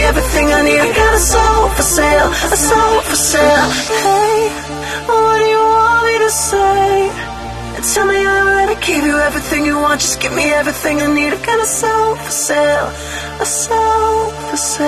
everything I need. I got a soul for sale, a soul for sale. Hey, what do you want me to say? Tell me I'm ready to give you everything you want. Just give me everything I need. I got a soul for sale, a soul for sale.